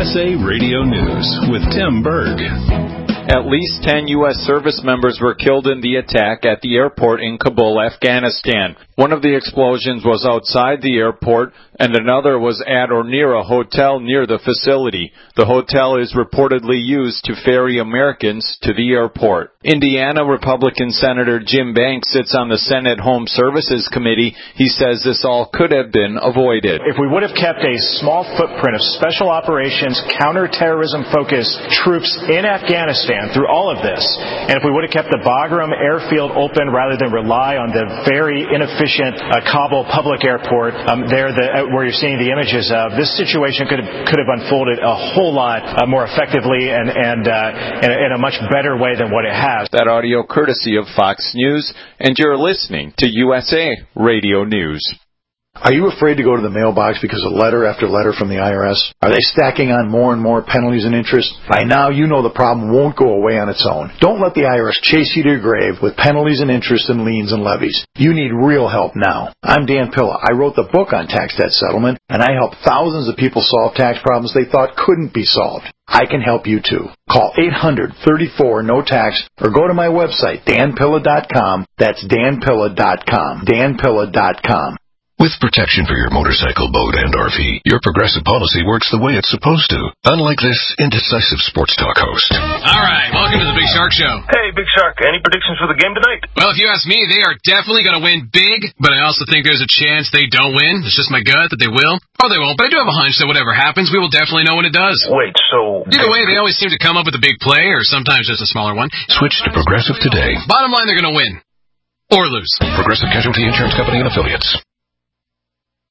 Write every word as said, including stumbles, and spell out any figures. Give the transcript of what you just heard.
S A Radio News with Tim Berg. At least ten U S service members were killed in the attack at the airport in Kabul, Afghanistan. One of the explosions was outside the airport, and another was at or near a hotel near the facility. The hotel is reportedly used to ferry Americans to the airport. Indiana Republican Senator Jim Banks sits on the Senate Home Services Committee. He says this all could have been avoided. If we would have kept a small footprint of special operations, counterterrorism-focused troops in Afghanistan through all of this, and if we would have kept the Bagram airfield open rather than rely on the very inefficient uh, Kabul public airport um, there the, uh, where you're seeing the images of, this situation could have, could have unfolded a whole lot uh, more effectively and, and uh, in, a, in a much better way than what it has. That audio courtesy of Fox News, and you're listening to U S A Radio News. Are you afraid to go to the mailbox because of letter after letter from the I R S? Are they stacking on more and more penalties and interest? By now, you know the problem won't go away on its own. Don't let the I R S chase you to your grave with penalties and interest and liens and levies. You need real help now. I'm Dan Pilla. I wrote the book on tax debt settlement, and I help thousands of people solve tax problems they thought couldn't be solved. I can help you too. Call eight hundred, thirty-four, no tax or go to my website, dan pilla dot com. That's dan pilla dot com. dan pilla dot com. With protection for your motorcycle, boat, and R V, your Progressive policy works the way it's supposed to. Unlike this indecisive sports talk host. All right, welcome to the Big Shark Show. Hey, Big Shark, any predictions for the game tonight? Well, if you ask me, they are definitely going to win big, but I also think there's a chance they don't win. It's just my gut that they will. Or they won't, but I do have a hunch that whatever happens, we will definitely know when it does. Wait, so... Either way, they always seem to come up with a big play, or sometimes just a smaller one. Switch to Progressive today. Bottom line, they're going to win. Or lose. Progressive Casualty Insurance Company and Affiliates.